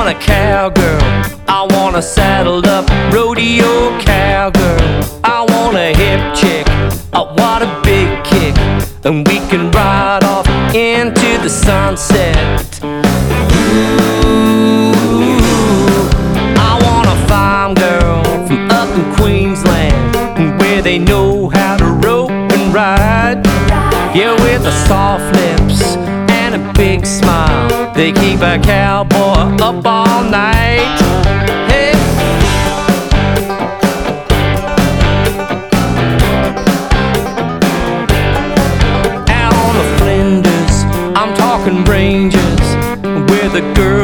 want a cowgirl, I want a saddled up rodeo cowgirl. I want a hip chick, what a big kick, and we can ride off into the sunset. Ooh, I want a farm girl from up in Queensland, where they know how to rope and ride. Yeah, with a soft lips and a big smile, they keep a cowboy up all night. Hey, out on the Flinders, I'm talking ranges, where the girls